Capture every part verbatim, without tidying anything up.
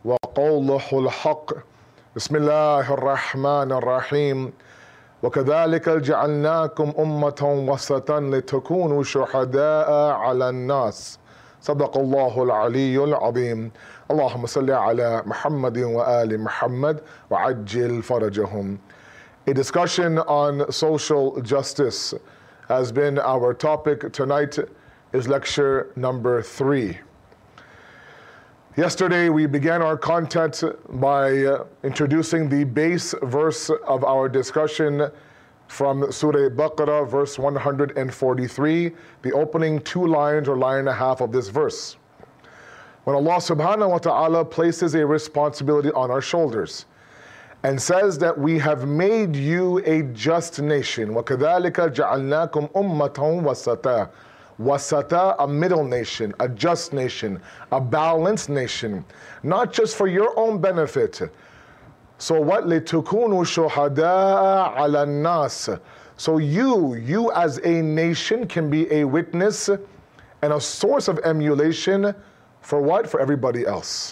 وقوله الحق بسم الله الرحمن الرحيم وكذلك جعلناكم أمة وسطا لتكونوا شهداء على الناس صدق الله العلي العظيم اللهم صل على محمد وآل محمد وعجل فرجهم. A discussion on social justice has been our topic. Tonight is lecture number three. Yesterday we began our content by uh, introducing the base verse of our discussion from Surah Baqarah, verse one hundred forty-three, the opening two lines or line and a half of this verse. When Allah subhanahu wa ta'ala places a responsibility on our shoulders and says that we have made you a just nation, وَكَذَلِكَ جَعَلْنَاكُمْ أُمَّةً وَسَطًا, wasata, a middle nation, a just nation, a balanced nation, not just for your own benefit. So what? لِتُكُونُوا شُهَدَاءَ عَلَى النَّاسِ. So you, you as a nation can be a witness and a source of emulation for what? For everybody else.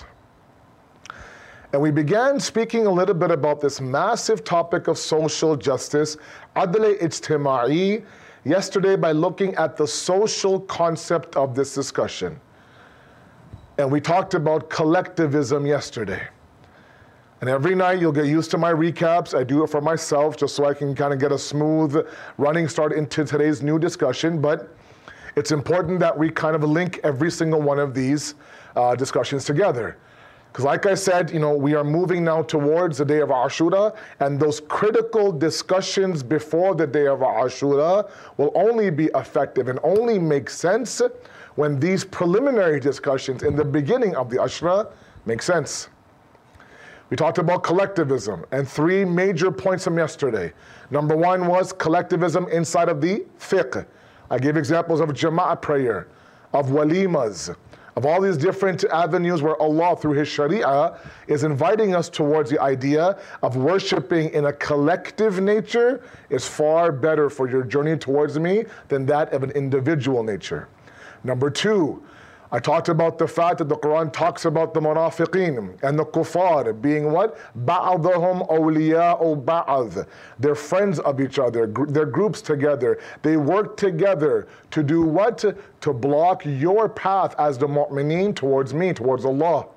And we began speaking a little bit about this massive topic of social justice, adl ijtima'i, yesterday by looking at the social concept of this discussion. And we talked about collectivism yesterday. And every night you'll get used to my recaps. I do it for myself just so I can kind of get a smooth running start into today's new discussion. But it's important that we kind of link every single one of these uh, discussions together. Because like I said, you know, we are moving now towards the day of Ashura, and those critical discussions before the day of Ashura will only be effective and only make sense when these preliminary discussions in the beginning of the Ashura make sense. We talked about collectivism and three major points from yesterday. Number one was collectivism inside of the fiqh. I gave examples of jama'ah prayer, of walimas, of all these different avenues where Allah, through His Sharia, is inviting us towards the idea of worshiping in a collective nature is far better for your journey towards me than that of an individual nature. Number two, I talked about the fact that the Quran talks about the munafiqeen and the kuffar being what? بَعْضُهُمْ أَوْلِيَاءُ بَعْضٍ. They're friends of each other. They're groups together. They work together to do what? To block your path as the mu'mineen towards me, towards Allah.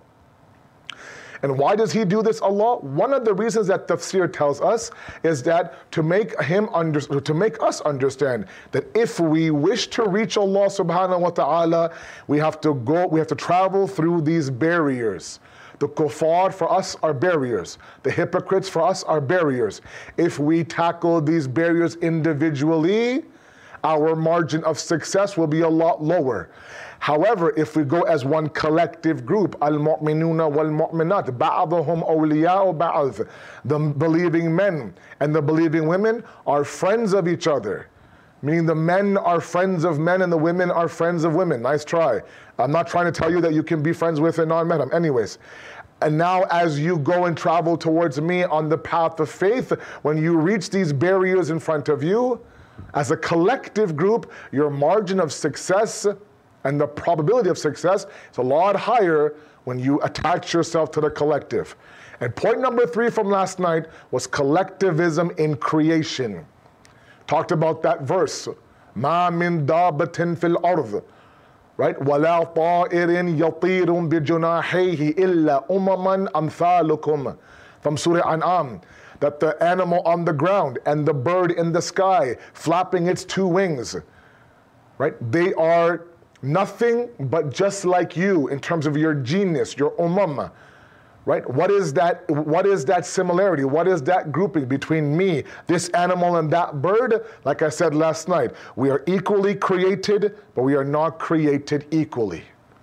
And why does He do this, Allah? One of the reasons that tafsir tells us is that to make him under, to make us understand that if we wish to reach Allah subhanahu wa ta'ala, we have to go, we have to travel through these barriers. The kuffar for us are barriers. The hypocrites for us are barriers. If we tackle these barriers individually, our margin of success will be a lot lower. However, if we go as one collective group, al-mu'minuna wal-mu'minat, ba'aduhum awliya'u ba'ad, the believing men and the believing women are friends of each other. Meaning the men are friends of men and the women are friends of women. Nice try. I'm not trying to tell you that you can be friends with a non-mahram. Anyways. And now as you go and travel towards me on the path of faith, when you reach these barriers in front of you, as a collective group, your margin of success and the probability of success is a lot higher when you attach yourself to the collective. And point number three from last night was collectivism in creation. Talked about that verse. مَا مِن دَابَةٍ فِي الْأَرْضِ, right? وَلَا طَائِرٍ يَطِيرٌ بِجُنَاحَيْهِ إِلَّا أُمَمًا أَمْثَالُكُمْ, from Surah An'am. That the animal on the ground and the bird in the sky flapping its two wings, right? They are nothing but just like you in terms of your genius, your umam, right? What is that, what is that similarity? What is that grouping between me, this animal, and that bird? Like I said last night, we are equally created, but we are not created equally,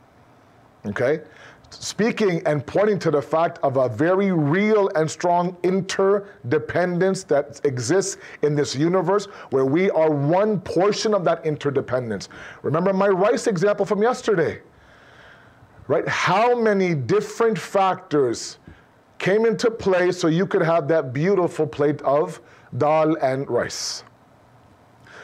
okay? Speaking and pointing to the fact of a very real and strong interdependence that exists in this universe where we are one portion of that interdependence. Remember my rice example from yesterday, right? How many different factors came into play so you could have that beautiful plate of dal and rice?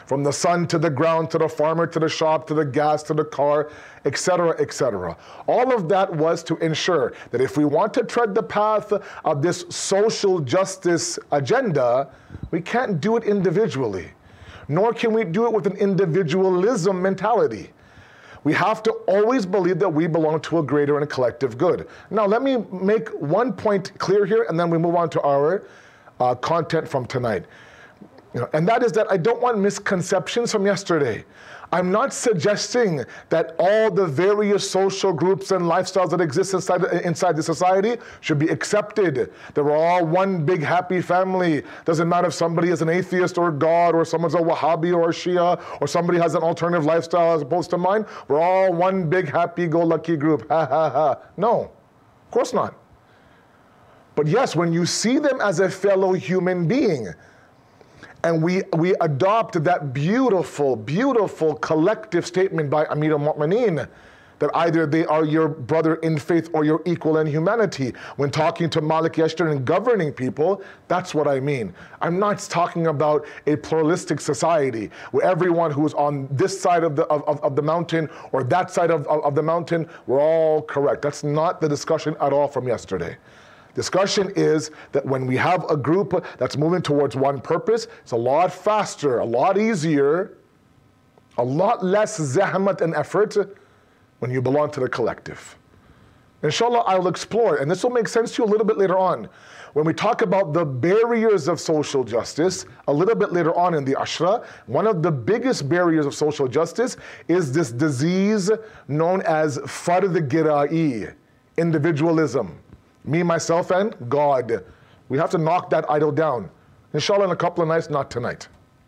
from the sun to the ground, to the farmer, to the shop, to the gas, to the car, et cetera, et cetera. All of that was to ensure that if we want to tread the path of this social justice agenda, we can't do it individually, nor can we do it with an individualism mentality. We have to always believe that we belong to a greater and a collective good. Now, let me make one point clear here, and then we move on to our uh, content from tonight. You know, and that is that I don't want misconceptions from yesterday. I'm not suggesting that all the various social groups and lifestyles that exist inside, inside the society should be accepted. That we're all one big happy family. Doesn't matter if somebody is an atheist or God, or someone's a Wahhabi or a Shia, or somebody has an alternative lifestyle as opposed to mine. We're all one big happy-go-lucky group. Ha ha ha. No, of course not. But yes, when you see them as a fellow human being, and we, we adopt that beautiful, beautiful collective statement by Amir al-Mu'mineen that either they are your brother in faith or your equal in humanity. When talking to Malik yesterday and governing people, that's what I mean. I'm not talking about a pluralistic society where everyone who's on this side of the, of, of the mountain or that side of, of, of the mountain, we're all correct. That's not the discussion at all from yesterday. Discussion is that when we have a group that's moving towards one purpose, it's a lot faster, a lot easier, a lot less zahmat and effort when you belong to the collective. Inshallah, I will explore, and this will make sense to you a little bit later on. When we talk about the barriers of social justice, a little bit later on in the Ashra, one of the biggest barriers of social justice is this disease known as fard gira'i, individualism. Me, myself, and God. We have to knock that idol down. Inshallah, in a couple of nights, not tonight.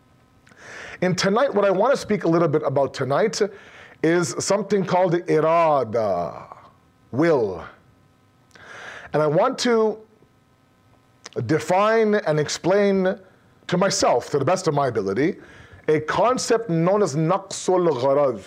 In tonight, what I want to speak a little bit about tonight is something called irada, will. And I want to define and explain to myself, to the best of my ability, a concept known as naqsul gharad.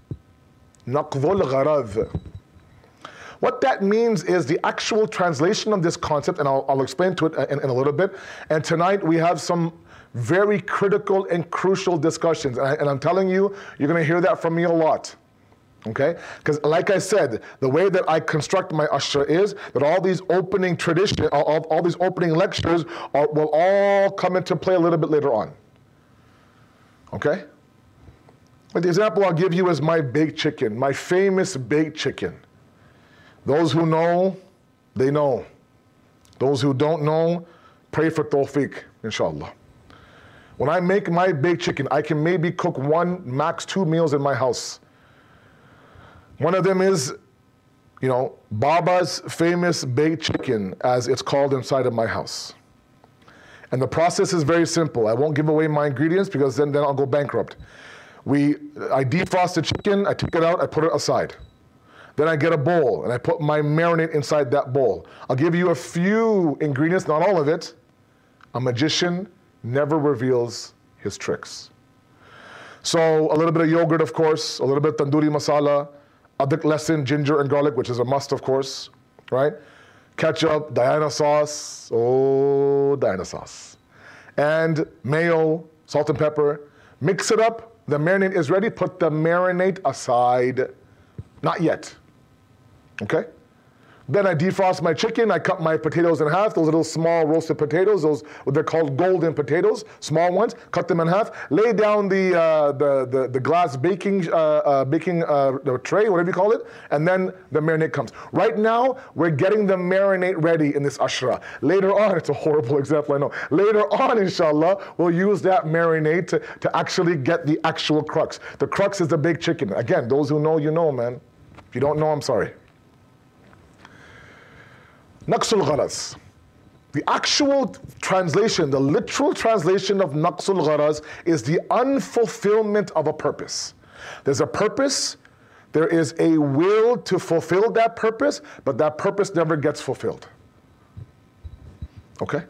Naqdul gharad. What that means is the actual translation of this concept, and I'll, I'll explain to it in, in a little bit. And tonight we have some very critical and crucial discussions. And, I, and I'm telling you, you're going to hear that from me a lot. Okay? Because like I said, the way that I construct my Ashra is that all these opening tradition, all, all these opening lectures are, will all come into play a little bit later on. Okay? But the example I'll give you is my baked chicken, my famous baked chicken. Those who know, they know. Those who don't know, pray for tawfiq, inshallah. When I make my baked chicken, I can maybe cook one, max two meals in my house. One of them is, you know, Baba's famous baked chicken, as it's called inside of my house. And the process is very simple. I won't give away my ingredients because then, then I'll go bankrupt. We, I defrost the chicken, I take it out, I put it aside. Then I get a bowl, and I put my marinade inside that bowl. I'll give you a few ingredients, not all of it. A magician never reveals his tricks. So a little bit of yogurt, of course, a little bit of tandoori masala, adhik lesson, ginger and garlic, which is a must, of course, right? Ketchup, Diana sauce, oh, Diana sauce. And mayo, salt and pepper. Mix it up, the marinade is ready, put the marinade aside. Not yet. Okay? Then I defrost my chicken, I cut my potatoes in half, those little small roasted potatoes, those they're called golden potatoes, small ones, cut them in half, lay down the uh, the, the, the glass baking, uh, uh, baking uh, tray, whatever you call it, and then the marinade comes. Right now, we're getting the marinade ready in this ashra. Later on, it's a horrible example, I know. Later on, inshallah, we'll use that marinade to, to actually get the actual crux. The crux is the baked chicken. Again, those who know, you know, man. If you don't know, I'm sorry. Naqsul gharaz. The actual translation, the literal translation of naqsul gharaz is the unfulfillment of a purpose. There's a purpose, there is a will to fulfill that purpose, but that purpose never gets fulfilled. Okay?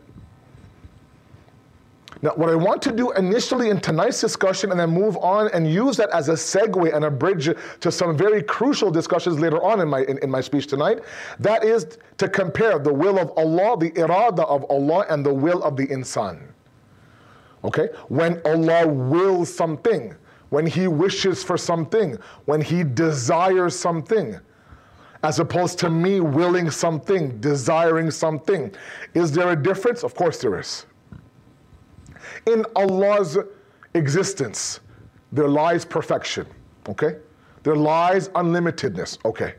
Now, what I want to do initially in tonight's discussion and then move on and use that as a segue and a bridge to some very crucial discussions later on in my, in, in my speech tonight, that is to compare the will of Allah, the irada of Allah, and the will of the insan. Okay? When Allah wills something, when He wishes for something, when He desires something, as opposed to me willing something, desiring something. Is there a difference? Of course there is. In Allah's existence, there lies perfection, okay? There lies unlimitedness, okay?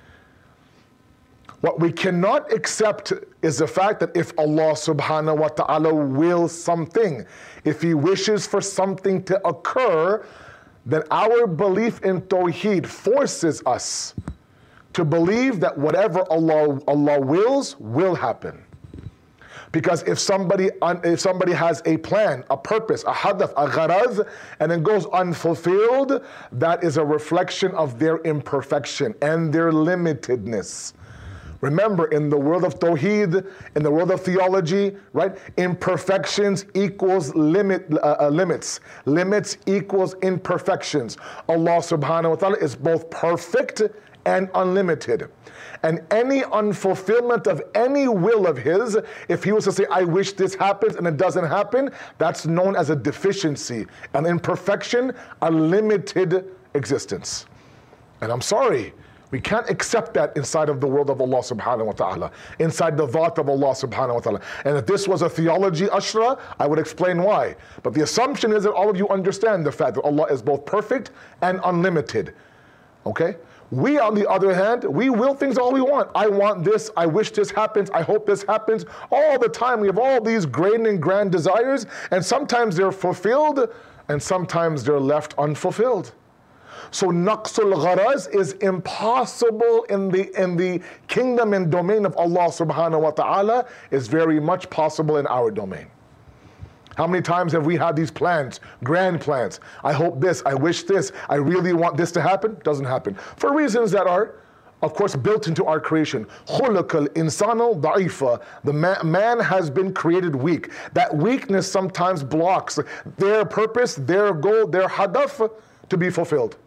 What we cannot accept is the fact that if Allah subhanahu wa ta'ala wills something, if He wishes for something to occur, then our belief in Tawheed forces us to believe that whatever Allah, Allah wills, will happen. Because if somebody, if somebody has a plan, a purpose, a hadaf, a gharaz, and it goes unfulfilled, that is a reflection of their imperfection and their limitedness. Remember, in the world of Tawheed, in the world of theology, right, imperfections equals limit, uh, uh, limits. Limits equals imperfections. Allah subhanahu wa ta'ala is both perfect and unlimited. And any unfulfillment of any will of His, if He was to say, I wish this happens and it doesn't happen, that's known as a deficiency, an imperfection, a limited existence. And I'm sorry, we can't accept that inside of the world of Allah subhanahu wa ta'ala, inside the thought of Allah subhanahu wa ta'ala. And if this was a theology ashra, I would explain why. But the assumption is that all of you understand the fact that Allah is both perfect and unlimited. Okay? We, on the other hand, we will things all we want. I want this, I wish this happens, I hope this happens. All the time we have all these great and grand desires, and sometimes they're fulfilled, and sometimes they're left unfulfilled. So naqsul gharaz is impossible in the, in the kingdom and domain of Allah subhanahu wa ta'ala, is very much possible in our domain. How many times have we had these plans, grand plans? I hope this, I wish this, I really want this to happen. Doesn't happen. For reasons that are, of course, built into our creation. خُلِقَ الْإِنسَانُ ضَعِيفًا. The man, man has been created weak. That weakness sometimes blocks their purpose, their goal, their hadaf to be fulfilled.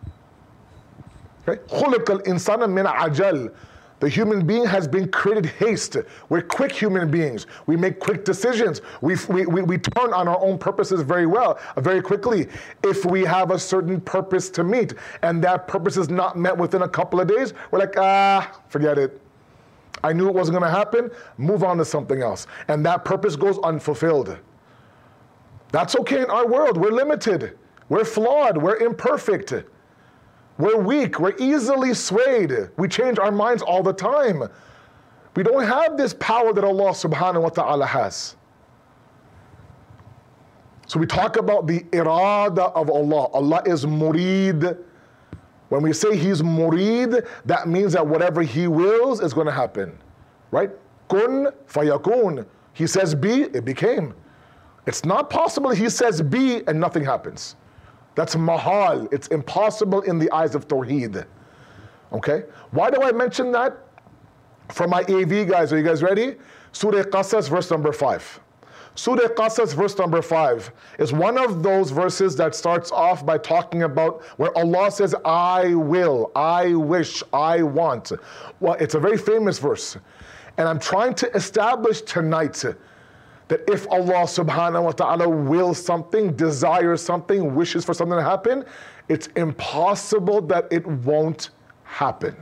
Okay? خُلِقَ الْإِنسَانَ مِنْ عَجَلٍ. The human being has been created haste. We're quick human beings. We make quick decisions. We, we, we, we turn on our own purposes very well, very quickly. If we have a certain purpose to meet and that purpose is not met within a couple of days, we're like, ah, forget it. I knew it wasn't going to happen. Move on to something else. And that purpose goes unfulfilled. That's okay in our world. We're limited. We're flawed. We're imperfect. We're weak, we're easily swayed. We change our minds all the time. We don't have this power that Allah subhanahu wa ta'ala has. So we talk about the irada of Allah. Allah is murid. When we say He's murid, that means that whatever He wills is going to happen. Right? Kun fayakun. He says be, it became. It's not possible He says be and nothing happens. That's mahal. It's impossible in the eyes of Tawheed. Okay? Why do I mention that? For my A V guys, are you guys ready? Surah Qasas, verse number five. Surah Qasas, verse number five, is one of those verses that starts off by talking about where Allah says, I will, I wish, I want. Well, it's a very famous verse. And I'm trying to establish tonight that if Allah subhanahu wa ta'ala wills something, desires something, wishes for something to happen, it's impossible that it won't happen.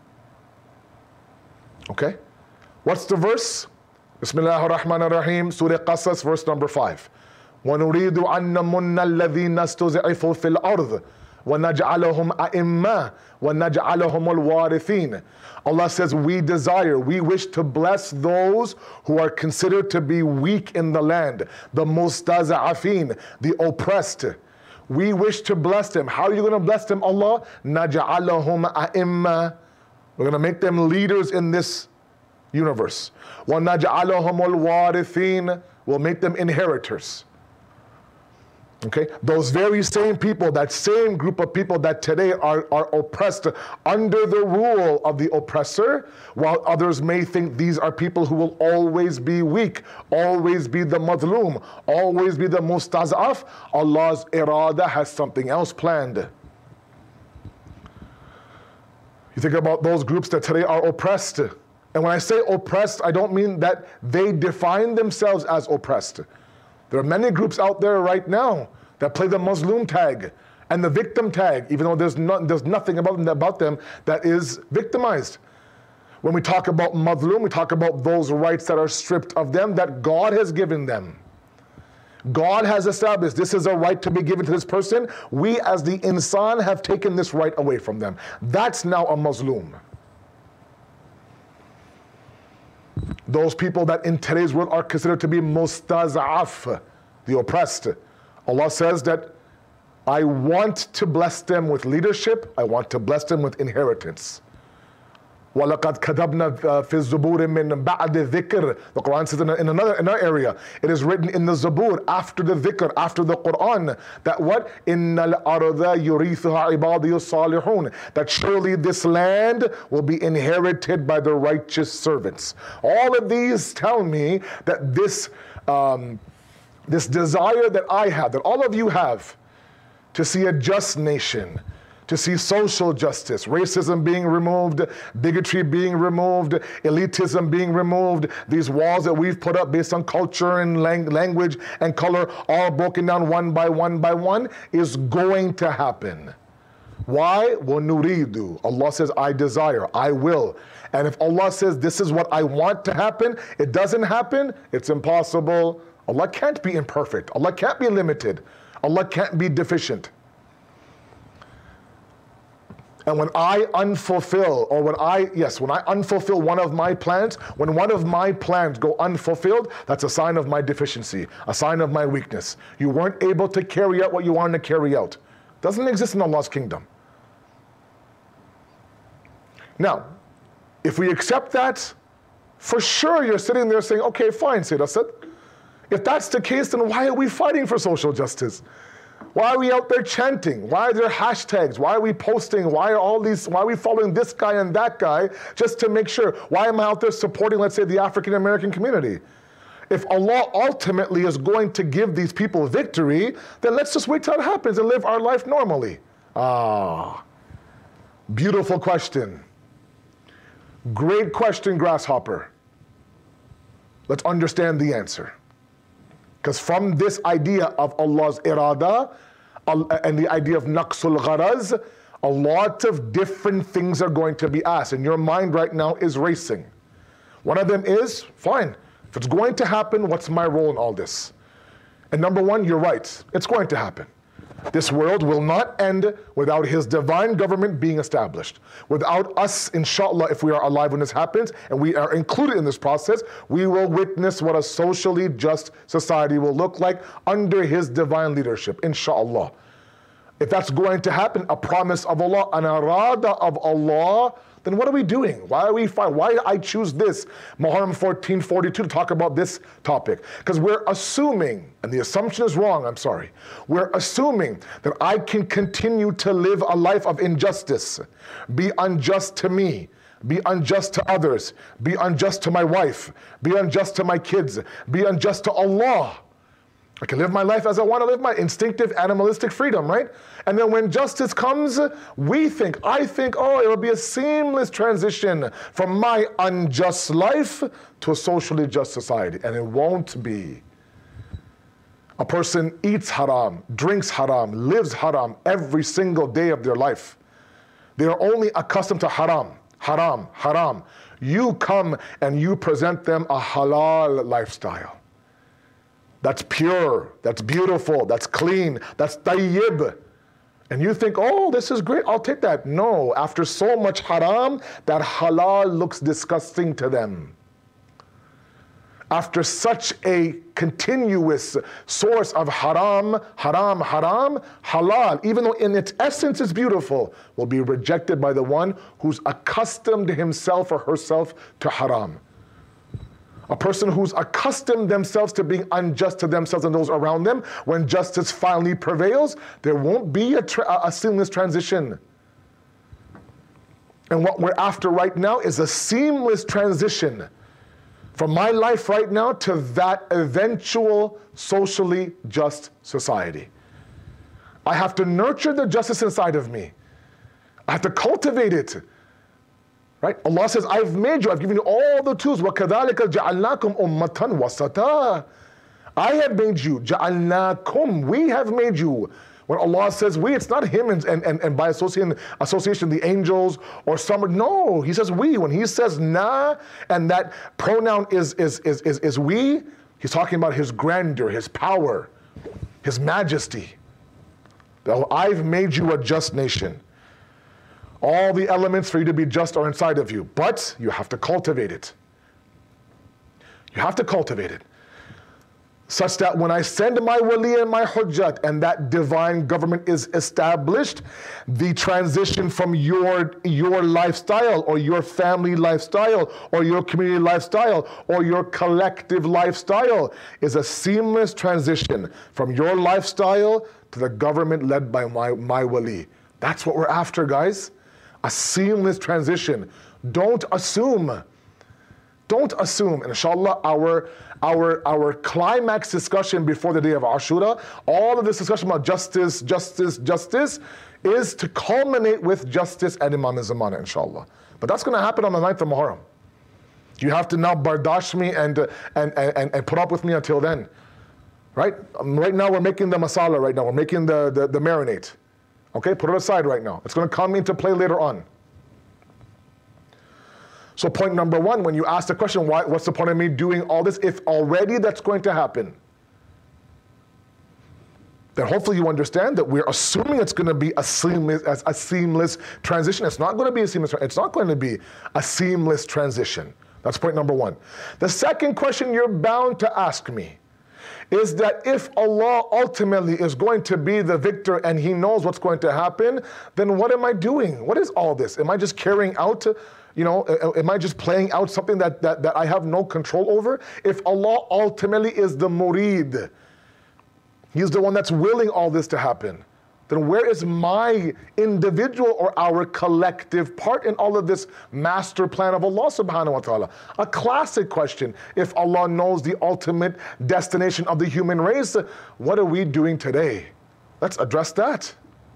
Okay? What's the verse? Bismillah ar-Rahman ar-Rahim, Surah Qasas, verse number five. وَنُرِيدُ أَن نَمُنَّ الَّذِينَ اسْتُضْعِفُوا فِي الْأَرْضِ وَنَجْعَلَهُمْ أَئِمَّةً وَنَجْعَلَهُمُ الْوَارِثِينَ. Allah says, we desire, we wish to bless those who are considered to be weak in the land, the mustaza'afin, the oppressed. We wish to bless them. How are you going to bless them, Allah? نَجْعَلَهُمْ أَئِمَّةً. We're going to make them leaders in this universe. وَنَجْعَلَهُمُ الْوَارِثِينَ. We'll make them inheritors. Okay, those very same people, that same group of people that today are, are oppressed under the rule of the oppressor, while others may think these are people who will always be weak, always be the madloom, always be the mustaz'af, Allah's irada has something else planned. You think about those groups that today are oppressed. And when I say oppressed, I don't mean that they define themselves as oppressed. There are many groups out there right now that play the Muslim tag and the victim tag, even though there's, not, there's nothing about them, about them that is victimized. When we talk about Mazlum, we talk about those rights that are stripped of them that God has given them. God has established this is a right to be given to this person. We as the insan have taken this right away from them. That's now a Mazlum. Those people that in today's world are considered to be mustaz'af, the oppressed. Allah says that I want to bless them with leadership, I want to bless them with inheritance. وَلَقَدْ كَتَبْنَا فِي الزُّبُورِ مِن بَعْدِ ذِكْرِ. The Quran says in another, in another area, it is written in the Zabur, after the dhikr, after the Quran, that what? إِنَّ الْأَرْضَ يُرِيثُهَا عِبَادِيُ الصَّالِحُونَ. That surely this land will be inherited by the righteous servants. All of these tell me that this, um, this desire that I have, that all of you have, to see a just nation, to see social justice, racism being removed, bigotry being removed, elitism being removed, these walls that we've put up based on culture and lang- language and color, all broken down one by one by one, is going to happen. Why? وَنُرِيدُ. Allah says, I desire, I will. And if Allah says, this is what I want to happen, it doesn't happen, it's impossible. Allah can't be imperfect. Allah can't be limited. Allah can't be deficient. And when I unfulfill, or when I, yes, when I unfulfill one of my plans, when one of my plans go unfulfilled, that's a sign of my deficiency, a sign of my weakness. You weren't able to carry out what you wanted to carry out. It doesn't exist in Allah's kingdom. Now, if we accept that, for sure you're sitting there saying, okay, fine, Sayyid Asad. If that's the case, then why are we fighting for social justice? Why are we out there chanting? Why are there hashtags? Why are we posting? Why are all these, why are we following this guy and that guy just to make sure? Why am I out there supporting, let's say, the African American community? If Allah ultimately is going to give these people victory, then let's just wait till it happens and live our life normally. Ah, beautiful question. Great question, Grasshopper. Let's understand the answer. Because from this idea of Allah's irada and the idea of naqsul gharaz, a lot of different things are going to be asked. And your mind right now is racing. One of them is, fine, if it's going to happen, what's my role in all this? And number one, you're right, it's going to happen. This world will not end without His divine government being established. Without us, inshallah, if we are alive when this happens, and we are included in this process, we will witness what a socially just society will look like under His divine leadership, inshallah. If that's going to happen, a promise of Allah, an arada of Allah, then what are we doing? Why are we fighting? Why did I choose this, Muharram fourteen forty-two, to talk about this topic? Because we're assuming, and the assumption is wrong, I'm sorry, we're assuming that I can continue to live a life of injustice, be unjust to me, be unjust to others, be unjust to my wife, be unjust to my kids, be unjust to Allah. I can live my life as I want to live my instinctive animalistic freedom, right? And then when justice comes, we think, I think, oh, it'll be a seamless transition from my unjust life to a socially just society. And it won't be. A person eats haram, drinks haram, lives haram every single day of their life. They are only accustomed to haram, haram, haram. You come and you present them a halal lifestyle. That's pure, that's beautiful, that's clean, that's tayyib. And you think, oh, this is great, I'll take that. No, after so much haram, that halal looks disgusting to them. After such a continuous source of haram, haram, haram, halal, even though in its essence is beautiful, will be rejected by the one who's accustomed himself or herself to haram. A person who's accustomed themselves to being unjust to themselves and those around them, when justice finally prevails, there won't be a, tra- a seamless transition. And what we're after right now is a seamless transition from my life right now to that eventual socially just society. I have to nurture the justice inside of me. I have to cultivate it. Right? Allah says, I've made you, I've given you all the tools. وَكَذَلِكَ جَعَلْنَاكُمْ أُمَّةً وَسَطًا. I have made you. Ja'alnakum. We have made you. When Allah says we, it's not him and, and, and, and by association, association the angels or some. No, he says we. When he says na, and that pronoun is, is, is, is, is we, he's talking about his grandeur, his power, his majesty. I've made you a just nation. All the elements for you to be just are inside of you, but you have to cultivate it. You have to cultivate it. Such that when I send my wali and my hujjat and that divine government is established, the transition from your, your lifestyle or your family lifestyle or your community lifestyle or your collective lifestyle is a seamless transition from your lifestyle to the government led by my, my wali. That's what we're after, guys. A seamless transition. Don't assume. Don't assume. And inshallah, our, our, our climax discussion before the day of Ashura, all of this discussion about justice, justice, justice, is to culminate with justice and Imam Zamana, inshallah. But that's going to happen on the ninth of Muharram. You have to now bardash me and, uh, and, and, and put up with me until then. Right? Um, right now we're making the masala right now. We're making the, the, the marinade. Okay, put it aside right now. It's going to come into play later on. So point number one, when you ask the question, why, what's the point of me doing all this if already that's going to happen? Then hopefully you understand that we're assuming it's going to be a seamless, a seamless transition. It's not going to be a seamless, it's not going to be a seamless transition. That's point number one. The second question you're bound to ask me is that if Allah ultimately is going to be the victor and He knows what's going to happen, then what am I doing? What is all this? Am I just carrying out, you know, am I just playing out something that, that, that I have no control over? If Allah ultimately is the murid, He's the one that's willing all this to happen, then where is my individual or our collective part in all of this master plan of Allah subhanahu wa ta'ala? A classic question. If Allah knows the ultimate destination of the human race, what are we doing today? Let's address that.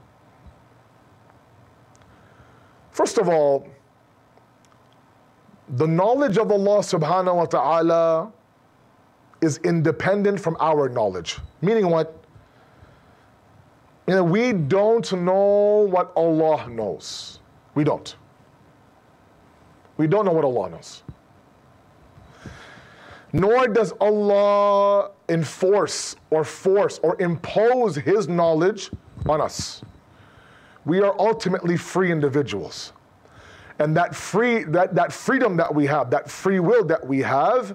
First of all, the knowledge of Allah subhanahu wa ta'ala is independent from our knowledge. Meaning what? You know, we don't know what Allah knows. We don't. We don't know what Allah knows. Nor does Allah enforce or force or impose His knowledge on us. We are ultimately free individuals. And that free, that, that freedom that we have, that free will that we have,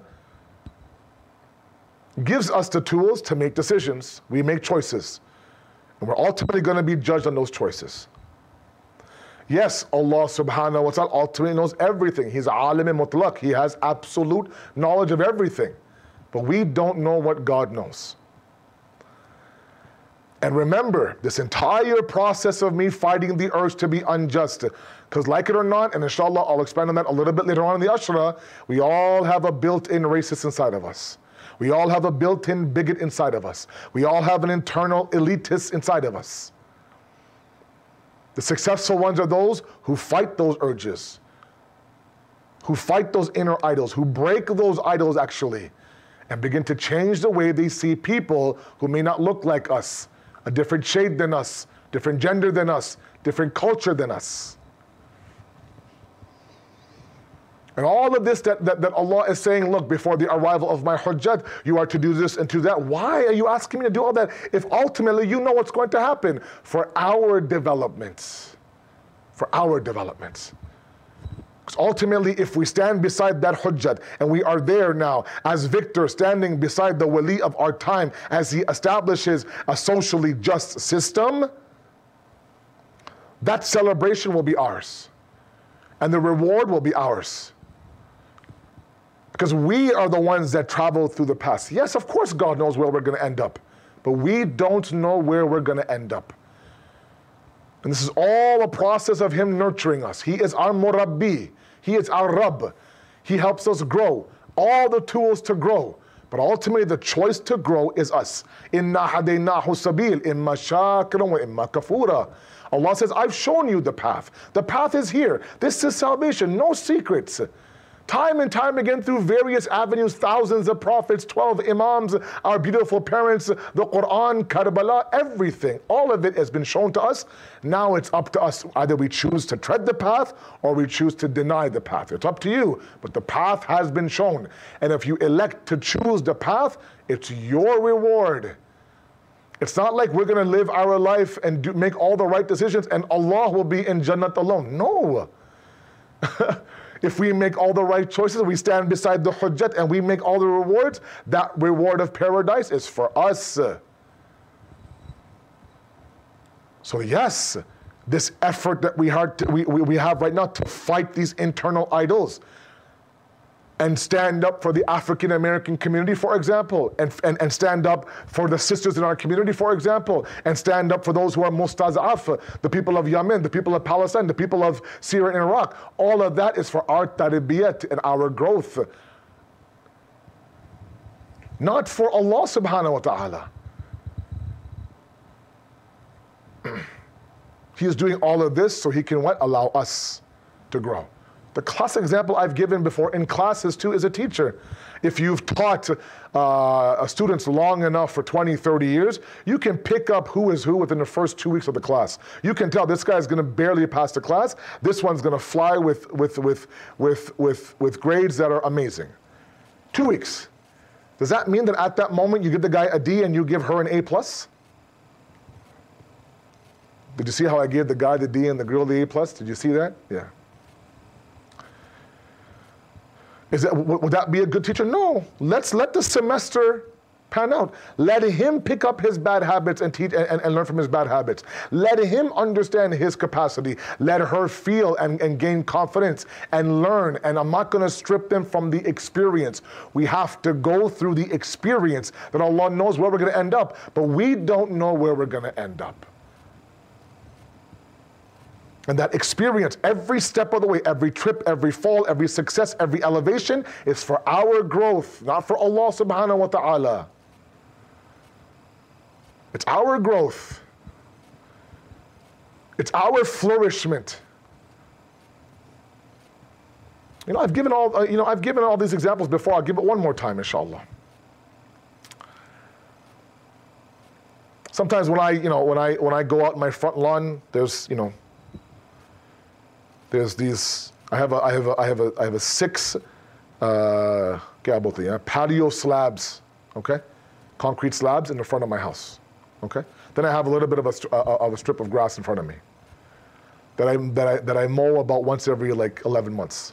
gives us the tools to make decisions. We make choices. And we're ultimately going to be judged on those choices. Yes, Allah subhanahu wa ta'ala ultimately knows everything. He's alim mutlaq. He has absolute knowledge of everything. But we don't know what God knows. And remember, this entire process of me fighting the urge to be unjust, because like it or not, and inshallah I'll expand on that a little bit later on in the Ashra, we all have a built-in racist inside of us. We all have a built-in bigot inside of us. We all have an internal elitist inside of us. The successful ones are those who fight those urges, who fight those inner idols, who break those idols actually, and begin to change the way they see people who may not look like us, a different shade than us, different gender than us, different culture than us. And all of this that, that, that Allah is saying, look, before the arrival of my hujjat, you are to do this and to that. Why are you asking me to do all that if ultimately you know what's going to happen? For our development. For our development. Because ultimately, if we stand beside that hujjat and we are there now as victors standing beside the wali of our time as he establishes a socially just system, that celebration will be ours. And the reward will be ours. Because we are the ones that travel through the past. Yes, of course God knows where we're going to end up. But we don't know where we're going to end up. And this is all a process of Him nurturing us. He is our murabbi. He is our Rabb. He helps us grow. All the tools to grow. But ultimately the choice to grow is us. Inna hadaynahu sabil, imma shakiran wa imma kafura. Allah says, I've shown you the path. The path is here. This is salvation. No secrets. Time and time again through various avenues, thousands of prophets, twelve imams, our beautiful parents, the Quran, Karbala, everything. All of it has been shown to us. Now it's up to us. Either we choose to tread the path or we choose to deny the path. It's up to you. But the path has been shown. And if you elect to choose the path, it's your reward. It's not like we're going to live our life and do, make all the right decisions and Allah will be in Jannat alone. No. If we make all the right choices, we stand beside the Hujjat and we make all the rewards, that reward of paradise is for us. So yes, this effort that we, have to, we, we have right now to fight these internal idols and stand up for the African American community, for example, and, and, and stand up for the sisters in our community, for example, and stand up for those who are mustaz'af, the people of Yemen, the people of Palestine, the people of Syria and Iraq. All of that is for our tarbiyat and our growth. Not for Allah subhanahu wa ta'ala. He is doing all of this so He can what? Allow us to grow. The classic example I've given before in classes too is a teacher. If you've taught uh, students long enough for twenty, thirty years, you can pick up who is who within the first two weeks of the class. You can tell this guy's gonna barely pass the class, this one's gonna fly with, with, with, with, with, with grades that are amazing. Two weeks. Does that mean that at that moment you give the guy a D and you give her an A plus? Did you see how I gave the guy the D and the girl the A plus? Did you see that? Yeah. Is that, would that be a good teacher? No. Let's let the semester pan out. Let him pick up his bad habits and teach and, and learn from his bad habits. Let him understand his capacity. Let her feel and, and gain confidence and learn. And I'm not going to strip them from the experience. We have to go through the experience that Allah knows where we're going to end up, but we don't know where we're going to end up. And that experience, every step of the way, every trip, every fall, every success, every elevation is for our growth, not for Allah subhanahu wa ta'ala. It's our growth. It's our flourishment. You know, I've given all, uh, you know, I've given all these examples before. I'll give it one more time, inshallah. Sometimes when I, you know, when I, when I go out in my front lawn, there's, you know, There's these, I have a, I have a, I have a, I have a six, uh, patio slabs, okay? Concrete slabs in the front of my house, okay? Then I have a little bit of a, uh, of a strip of grass in front of me that I, that I, that I mow about once every like eleven months.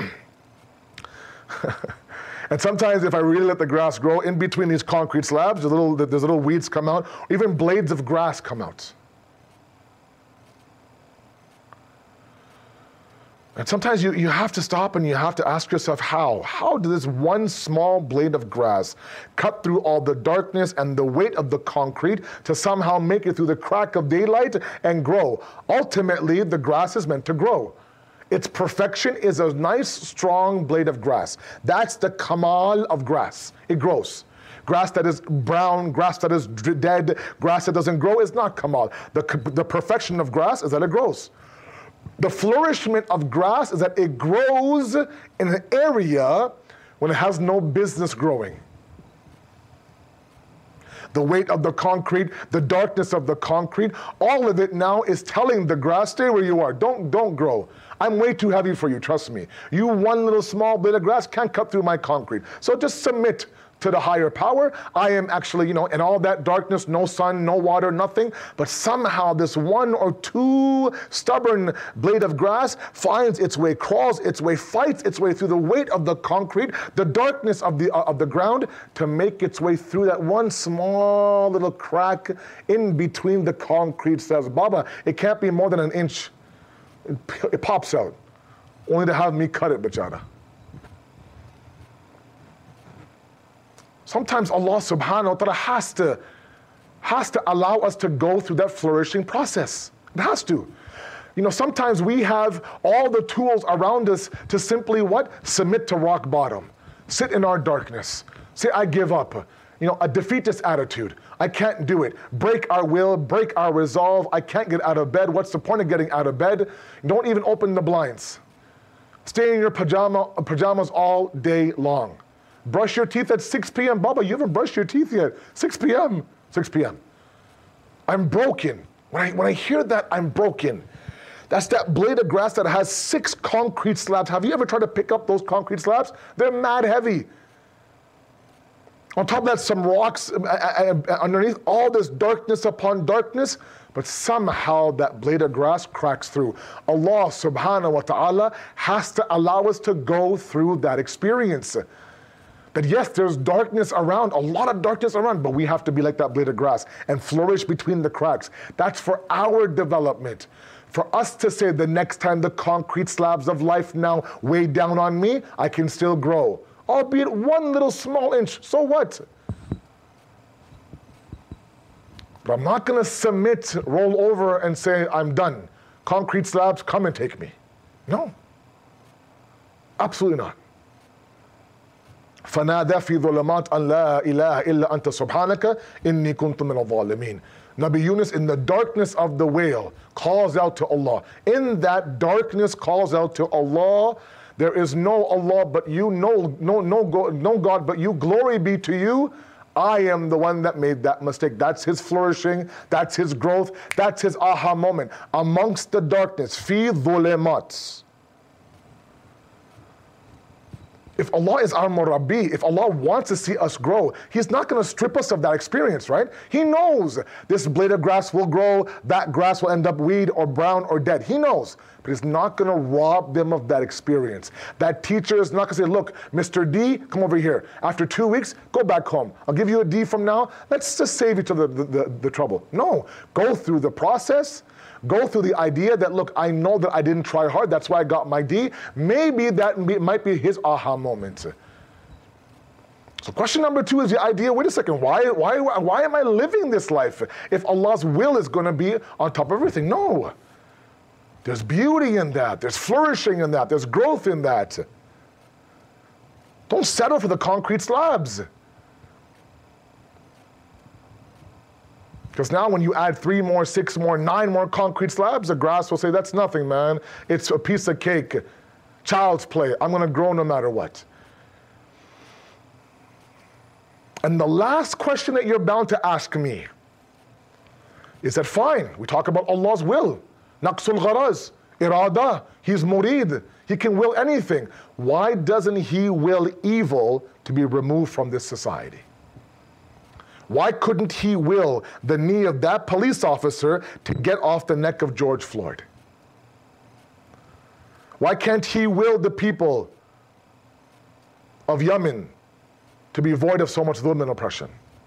And sometimes if I really let the grass grow, in between these concrete slabs, there's little, there's little weeds come out, even blades of grass come out. And sometimes you, you have to stop and you have to ask yourself, how? How did this one small blade of grass cut through all the darkness and the weight of the concrete to somehow make it through the crack of daylight and grow? Ultimately, the grass is meant to grow. Its perfection is a nice, strong blade of grass. That's the kamal of grass. It grows. Grass that is brown, grass that is dead, grass that doesn't grow is not kamal. The, the perfection of grass is that it grows. The flourishment of grass is that it grows in an area when it has no business growing. The weight of the concrete, the darkness of the concrete, all of it now is telling the grass, stay where you are, don't, don't grow. I'm way too heavy for you, trust me. You one little small bit of grass can't cut through my concrete. So just submit to the higher power. I am actually, you know, in all that darkness, no sun, no water, nothing, but somehow this one or two stubborn blade of grass finds its way, crawls its way, fights its way through the weight of the concrete, the darkness of the, uh, of the ground, to make its way through that one small little crack in between the concrete. Says, Baba, it can't be more than an inch. It, it pops out, only to have me cut it, bachara. Sometimes Allah subhanahu wa ta'ala has to, has to allow us to go through that flourishing process. It has to. You know, sometimes we have all the tools around us to simply what? Submit to rock bottom. Sit in our darkness. Say, I give up. You know, a defeatist attitude. I can't do it. Break our will, break our resolve. I can't get out of bed. What's the point of getting out of bed? Don't even open the blinds. Stay in your pajama, pajamas all day long. Brush your teeth at six p m Baba, you haven't brushed your teeth yet. six p m six p m I'm broken. When I, when I hear that, I'm broken. That's that blade of grass that has six concrete slabs. Have you ever tried to pick up those concrete slabs? They're mad heavy. On top of that, some rocks underneath, all this darkness upon darkness, but somehow that blade of grass cracks through. Allah subhanahu wa ta'ala has to allow us to go through that experience. That yes, there's darkness around, a lot of darkness around, but we have to be like that blade of grass and flourish between the cracks. That's for our development. For us to say the next time the concrete slabs of life now weigh down on me, I can still grow. Albeit one little small inch, so what? But I'm not gonna submit, roll over and say, I'm done. Concrete slabs, come and take me. No, absolutely not. فَنَادَى فِي ظُلُمَاتٍ أَنْ لَا إِلَهَ إِلَّا أَنْتَ سُبْحَانَكَ إِنِّي كُنْتُ مِنَ الظَّالِمِينَ. Nabi Yunus, in the darkness of the whale, calls out to Allah. In that darkness, calls out to Allah. There is no Allah but you, no, no, no, no God but you. Glory be to you. I am the one that made that mistake. That's his flourishing. That's his growth. That's his aha moment. Amongst the darkness, fi dhulimat. If Allah is our Murabbi, if Allah wants to see us grow, He's not going to strip us of that experience, right? He knows this blade of grass will grow, that grass will end up weed or brown or dead. He knows, but He's not going to rob them of that experience. That teacher is not going to say, look, Mister D, come over here. After two weeks, go back home. I'll give you a D from now. Let's just save you to the, the, the, the trouble. No, go through the process. Go through the idea that, look, I know that I didn't try hard, that's why I got my D. Maybe that might be his aha moment. So question number two is the idea, wait a second, why, why, why am I living this life if Allah's will is going to be on top of everything? No. There's beauty in that. There's flourishing in that. There's growth in that. Don't settle for the concrete slabs. Because now when you add three more, six more, nine more concrete slabs, the grass will say, that's nothing, man. It's a piece of cake. Child's play. I'm going to grow no matter what. And the last question that you're bound to ask me is that fine, we talk about Allah's will. Naqsul gharaz, irada, He's murid. He can will anything. Why doesn't He will evil to be removed from this society? Why couldn't He will the knee of that police officer to get off the neck of George Floyd? Why can't He will the people of Yemen to be void of so much dhulm and oppression?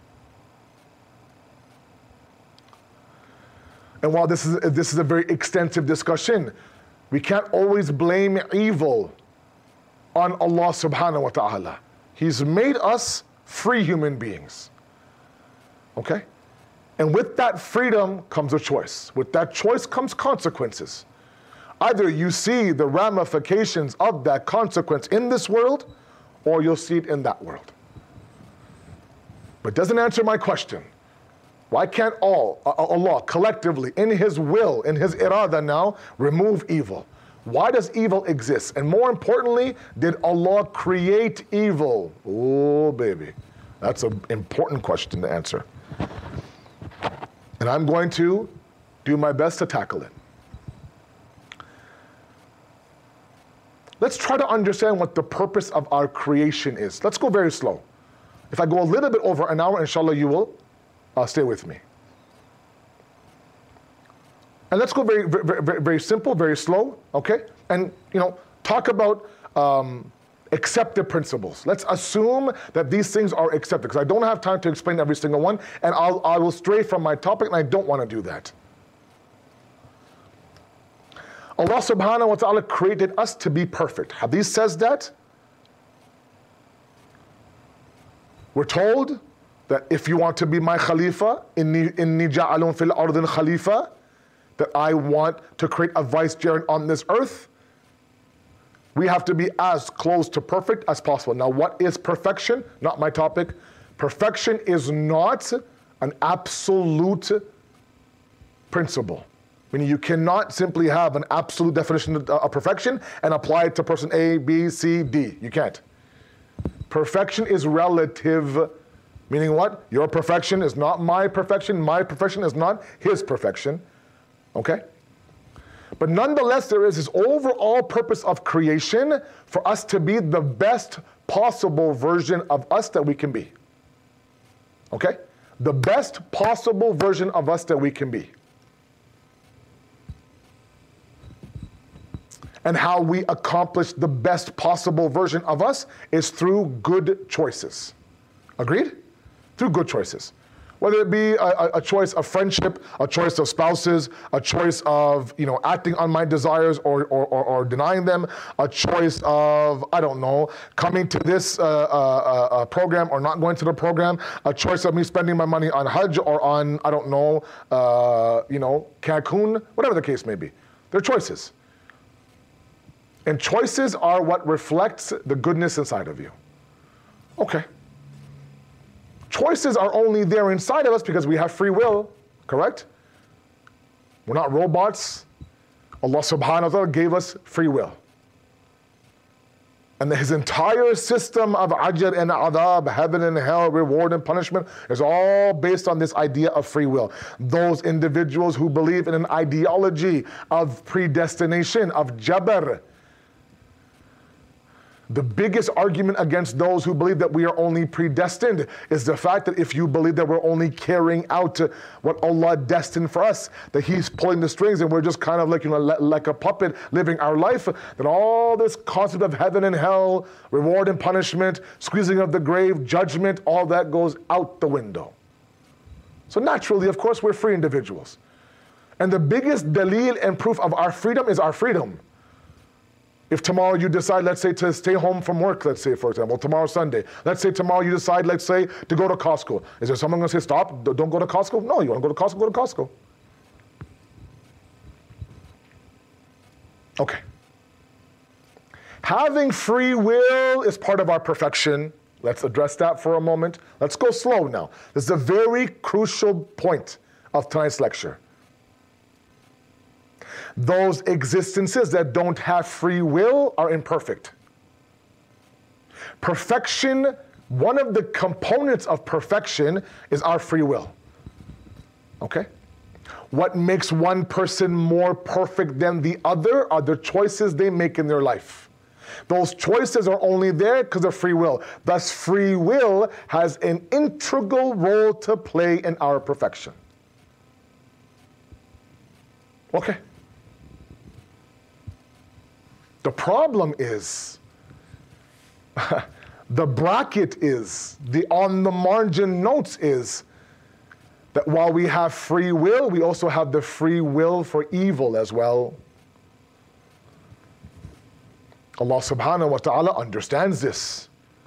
And while this is, this is a very extensive discussion, we can't always blame evil on Allah subhanahu wa ta'ala. He's made us free human beings. Okay? And with that freedom comes a choice. With that choice comes consequences. Either you see the ramifications of that consequence in this world, or you'll see it in that world. But it doesn't answer my question. Why can't all, uh, Allah collectively, in His will, in His irada now, remove evil? Why does evil exist? And more importantly, did Allah create evil? Oh, baby. That's an important question to answer. And I'm going to do my best to tackle it. Let's try to understand what the purpose of our creation is. Let's go very slow. If I go a little bit over an hour, inshallah, you will uh, stay with me. And let's go very, very, very, very simple, very slow, okay? And, you know, talk about um, accepted principles. Let's assume that these things are accepted, because I don't have time to explain every single one, and I'll, I will stray from my topic, and I don't want to do that. Allah subhanahu wa ta'ala created us to be perfect. Hadith says that. We're told that if you want to be my Khalifa, inni, inni ja'alun fil ardin Khalifa, that I want to create a vicegerent on this earth, we have to be as close to perfect as possible. Now, what is perfection? Not my topic. Perfection is not an absolute principle. Meaning you cannot simply have an absolute definition of perfection and apply it to person A, B, C, D. You can't. Perfection is relative, meaning what? Your perfection is not my perfection. My perfection is not his perfection. Okay? But nonetheless, there is this overall purpose of creation for us to be the best possible version of us that we can be. Okay? The best possible version of us that we can be. And how we accomplish the best possible version of us is through good choices. Agreed? Through good choices. Whether it be a, a choice of friendship, a choice of spouses, a choice of, you know, acting on my desires or, or, or, or denying them, a choice of, I don't know, coming to this uh, uh, uh, program or not going to the program, a choice of me spending my money on Hajj or on, I don't know, uh, you know, Cancun, whatever the case may be. They're choices. And choices are what reflects the goodness inside of you. Okay. Choices are only there inside of us because we have free will, correct? We're not robots. Allah subhanahu wa ta'ala gave us free will. And his entire system of ajr and adab, heaven and hell, reward and punishment, is all based on this idea of free will. Those individuals who believe in an ideology of predestination, of jabr, the biggest argument against those who believe that we are only predestined is the fact that if you believe that we're only carrying out what Allah destined for us, that He's pulling the strings and we're just kind of like, you know, like a puppet living our life, then all this concept of heaven and hell, reward and punishment, squeezing of the grave, judgment, all that goes out the window. So naturally, of course, we're free individuals. And the biggest dalil and proof of our freedom is our freedom. If tomorrow you decide, let's say, to stay home from work, let's say, for example, tomorrow's Sunday. Let's say tomorrow you decide, let's say, to go to Costco. Is there someone going to say, stop, don't go to Costco? No, you want to go to Costco, go to Costco. Okay. Having free will is part of our perfection. Let's address that for a moment. Let's go slow now. This is a very crucial point of tonight's lecture. Those existences that don't have free will are imperfect. Perfection, one of the components of perfection is our free will. Okay? What makes one person more perfect than the other are the choices they make in their life. Those choices are only there because of free will. Thus, free will has an integral role to play in our perfection. Okay. The problem is, the bracket is, the on the margin notes is, that while we have free will, we also have the free will for evil as well. Allah subhanahu wa ta'ala understands this.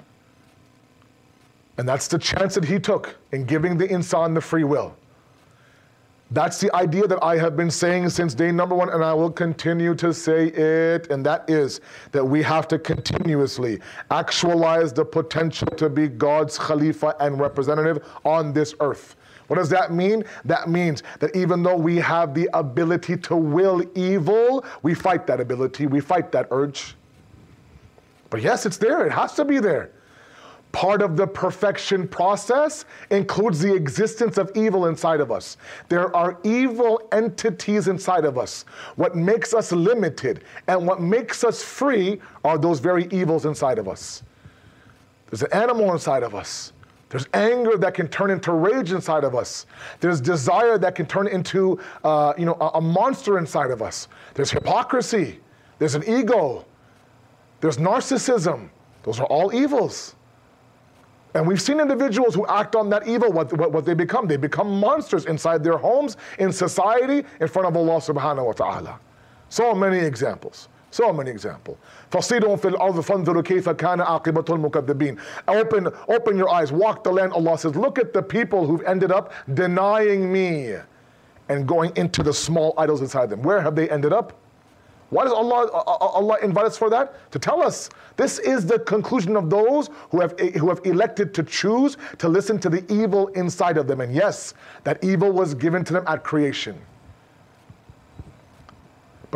And that's the chance that He took in giving the insan the free will. That's the idea that I have been saying since day number one, and I will continue to say it, and that is that we have to continuously actualize the potential to be God's Khalifa and representative on this earth. What does that mean? That means that even though we have the ability to will evil, we fight that ability, we fight that urge. But yes, it's there, it has to be there. Part of the perfection process includes the existence of evil inside of us. There are evil entities inside of us. What makes us limited and what makes us free are those very evils inside of us. There's an animal inside of us. There's anger that can turn into rage inside of us. There's desire that can turn into uh, you know, a, a monster inside of us. There's hypocrisy. There's an ego. There's narcissism. Those are all evils. And we've seen individuals who act on that evil, what, what, what they become. They become monsters inside their homes, in society, in front of Allah subhanahu wa ta'ala. So many examples. So many examples. فَصِيرُوا فِي الْأَرْضِ فَانْظُرُوا كَيْفَ كَانَ عَاقِبَةُ الْمُكَذِّبِينَ. Open, open your eyes, walk the land. Allah says, look at the people who've ended up denying me and going into the small idols inside them. Where have they ended up? Why does Allah, Allah invite us for that? To tell us. This is the conclusion of those who have, who have elected to choose to listen to the evil inside of them. And yes, that evil was given to them at creation.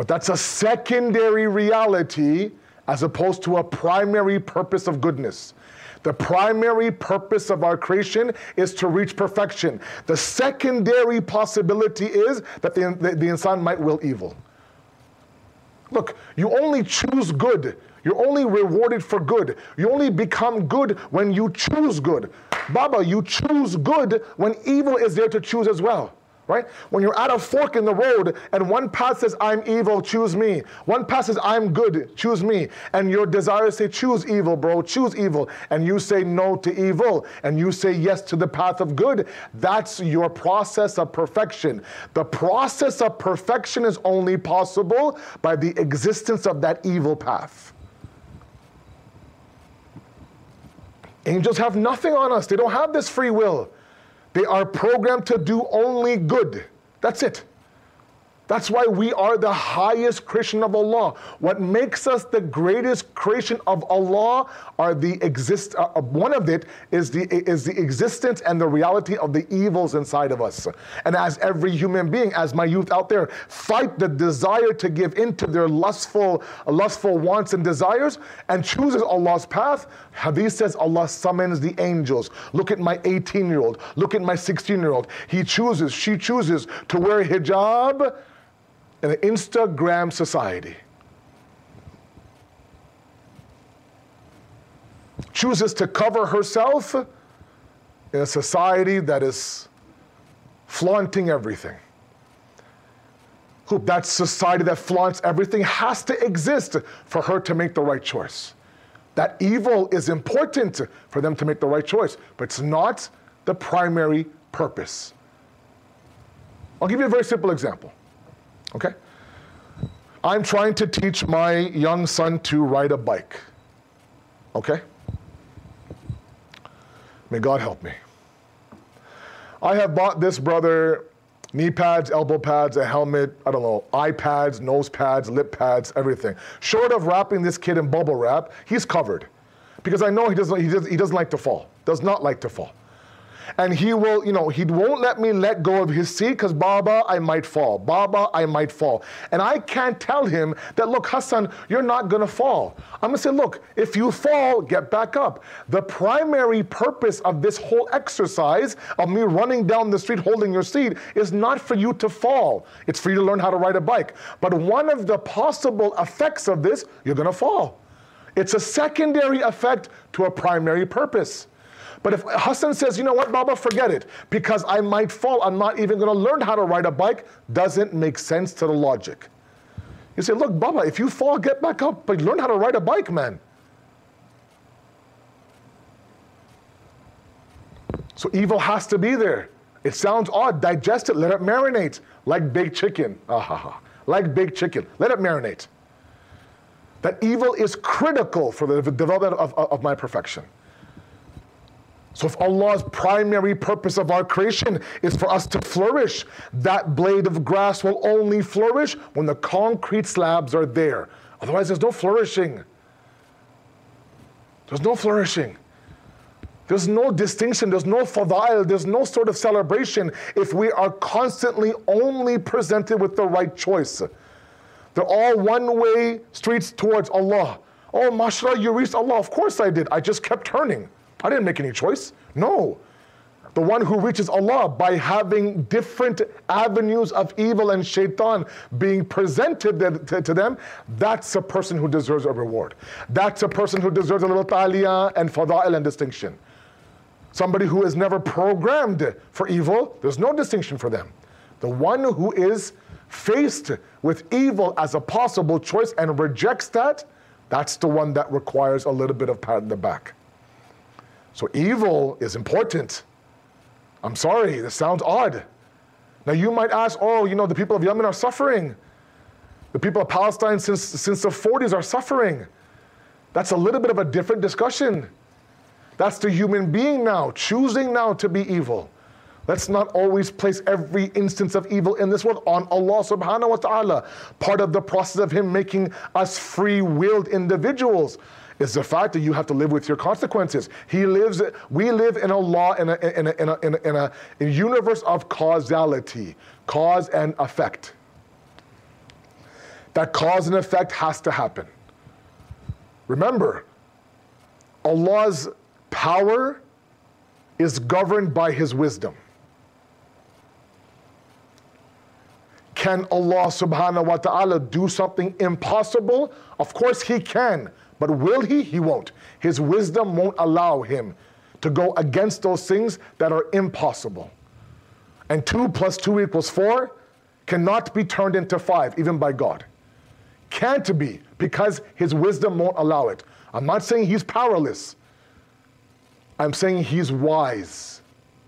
But that's a secondary reality as opposed to a primary purpose of goodness. The primary purpose of our creation is to reach perfection. The secondary possibility is that the, the, the insan might will evil. Look, you only choose good. You're only rewarded for good. You only become good when you choose good. Baba, you choose good when evil is there to choose as well. Right? When you're at a fork in the road and one path says, I'm evil, choose me. One path says, I'm good, choose me. And your desires say, choose evil, bro, choose evil. And you say no to evil. And you say yes to the path of good. That's your process of perfection. The process of perfection is only possible by the existence of that evil path. Angels have nothing on us. They don't have this free will. They are programmed to do only good. That's it. That's why we are the highest creation of Allah. What makes us the greatest creation of Allah are the exist. Uh, one of it is the is the existence and the reality of the evils inside of us. And as every human being, as my youth out there, fight the desire to give in to their lustful, lustful wants and desires, and chooses Allah's path. Hadith says Allah summons the angels. Look at my eighteen-year-old. Look at my sixteen-year-old. He chooses, she chooses to wear hijab in an Instagram society. Chooses to cover herself in a society that is flaunting everything. Who, that society that flaunts everything has to exist for her to make the right choice. That evil is important for them to make the right choice, but it's not the primary purpose. I'll give you a very simple example. Okay? I'm trying to teach my young son to ride a bike. Okay? May God help me. I have bought this brother knee pads, elbow pads, a helmet, I don't know, eye pads, nose pads, lip pads, everything. Short of wrapping this kid in bubble wrap, he's covered. Because I know he doesn't, he doesn't, he doesn't like to fall. Does not like to fall. And he will, you know, he won't let me let go of his seat because, Baba, I might fall. Baba, I might fall. And I can't tell him that, look, Hassan, you're not going to fall. I'm going to say, look, if you fall, get back up. The primary purpose of this whole exercise of me running down the street holding your seat is not for you to fall. It's for you to learn how to ride a bike. But one of the possible effects of this, you're going to fall. It's a secondary effect to a primary purpose. But if Hassan says, you know what, Baba, forget it, because I might fall, I'm not even going to learn how to ride a bike, doesn't make sense to the logic. You say, look, Baba, if you fall, get back up, but learn how to ride a bike, man. So evil has to be there. It sounds odd, digest it, let it marinate, like baked chicken. Ah, like baked chicken, let it marinate. That evil is critical for the development of, of, of my perfection. So if Allah's primary purpose of our creation is for us to flourish, that blade of grass will only flourish when the concrete slabs are there. Otherwise, there's no flourishing. There's no flourishing. There's no distinction, there's no fadail, there's no sort of celebration if we are constantly only presented with the right choice. They're all one-way streets towards Allah. Oh, mashallah, you reached Allah. Of course I did. I just kept turning. I didn't make any choice. No. The one who reaches Allah by having different avenues of evil and shaitan being presented to, to them, that's a person who deserves a reward. That's a person who deserves a little ta'aliyah and fada'il and distinction. Somebody who is never programmed for evil, there's no distinction for them. The one who is faced with evil as a possible choice and rejects that, that's the one that requires a little bit of pat in the back. So evil is important. I'm sorry, this sounds odd. Now you might ask, oh, you know, the people of Yemen are suffering. The people of Palestine since, since the forties are suffering. That's a little bit of a different discussion. That's the human being now, choosing now to be evil. Let's not always place every instance of evil in this world on Allah subhanahu wa ta'ala. Part of the process of Him making us free-willed individuals is the fact that you have to live with your consequences. He lives, we live in a law, in a, in a, in a, in a, in a, in a universe of causality, cause and effect. that cause and effect has to happen. Remember, Allah's power is governed by His wisdom. Can Allah subhanahu wa ta'ala do something impossible? Of course He can, but will He? He won't. His wisdom won't allow Him to go against those things that are impossible. And two plus two equals four cannot be turned into five, even by God. Can't be, because His wisdom won't allow it. I'm not saying He's powerless. I'm saying He's wise.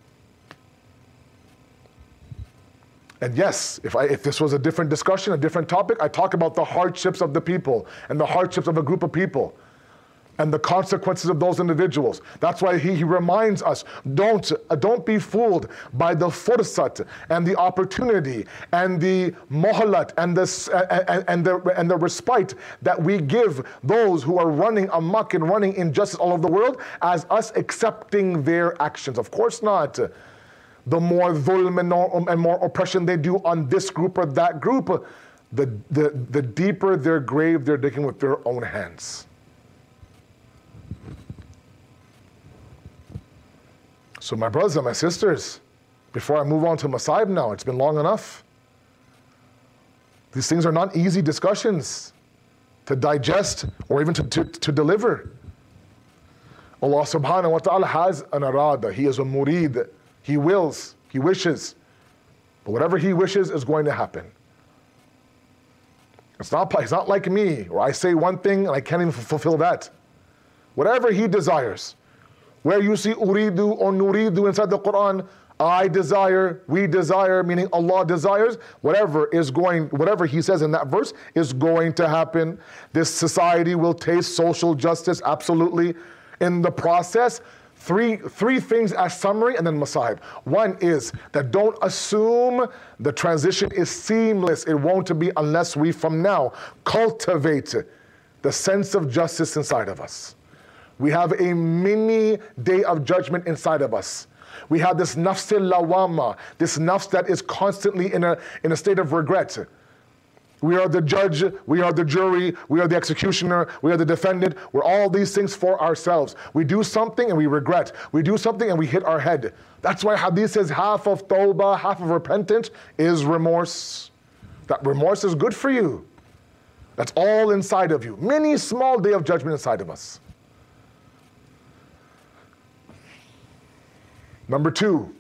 And yes, if, I, if this was a different discussion, a different topic, I talk about the hardships of the people and the hardships of a group of people and the consequences of those individuals. That's why he, he reminds us, don't, uh, don't be fooled by the fursat and the opportunity and the mohalat and the, uh, and, and, the, and the respite that we give those who are running amok and running injustice all over the world as us accepting their actions. Of course not. The more dhulm and more, and more oppression they do on this group or that group, the, the, the deeper their grave they're digging with their own hands. So my brothers and my sisters, before I move on to Masaib now, it's been long enough. These things are not easy discussions to digest or even to, to, to deliver. Allah subhanahu wa ta'ala has an arada. He is a murid. He wills, He wishes. But whatever He wishes is going to happen. It's not, it's not like me, where I say one thing and I can't even fulfill that. Whatever He desires. Where you see uridu or nuridu inside the Quran, I desire, we desire, meaning Allah desires, whatever is going, whatever He says in that verse is going to happen. This society will taste social justice, absolutely. In the process, Three, three things as summary and then masahib. One is that don't assume the transition is seamless. It won't be unless we from now cultivate the sense of justice inside of us. We have a mini day of judgment inside of us. We have this nafs al-lawama, this nafs that is constantly in a, in a state of regret. We are the judge, we are the jury, we are the executioner, we are the defendant. We're all these things for ourselves. We do something and we regret. We do something and we hit our head. That's why hadith says half of tawbah, half of repentance is remorse. That remorse is good for you. That's all inside of you. Many small day of judgment inside of us. Number two,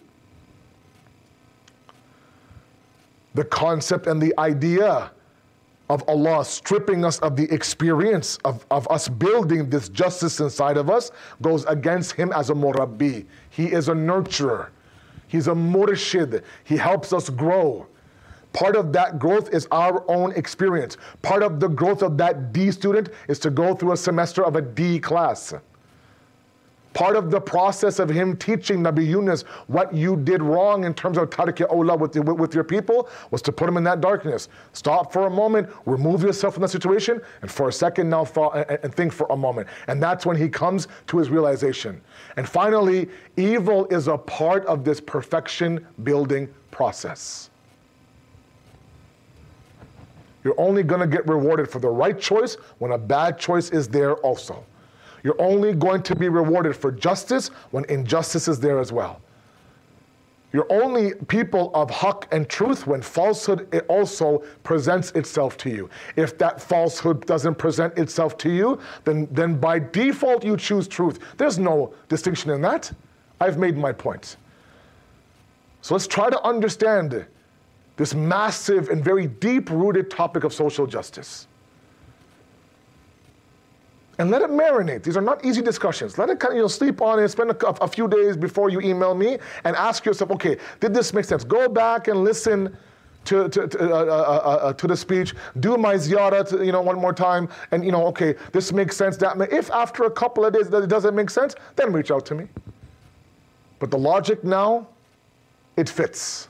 the concept and the idea of Allah stripping us of the experience of, of us building this justice inside of us goes against Him as a murabbi. He is a nurturer. He's a murshid. He helps us grow. Part of that growth is our own experience. Part of the growth of that D student is to go through a semester of a D class. Part of the process of him teaching Nabi Yunus what you did wrong in terms of tarki awla with, with your people was to put him in that darkness. Stop for a moment, remove yourself from that situation, and for a second now thought, and, and think for a moment. And that's when he comes to his realization. And finally, evil is a part of this perfection building process. You're only going to get rewarded for the right choice when a bad choice is there also. You're only going to be rewarded for justice when injustice is there as well. You're only people of haqq and truth when falsehood it also presents itself to you. If that falsehood doesn't present itself to you, then, then by default you choose truth. There's no distinction in that. I've made my point. So let's try to understand this massive and very deep-rooted topic of social justice. And let it marinate. These are not easy discussions. Let it kind of, you know, sleep on it, spend a, a few days before you email me and ask yourself, okay, did this make sense? Go back and listen to, to, to, uh, uh, uh, to the speech. Do my ziyarah to, you know, one more time. And, you know, okay, this makes sense. That may, if after a couple of days that it doesn't make sense, then reach out to me. But the logic now, it fits.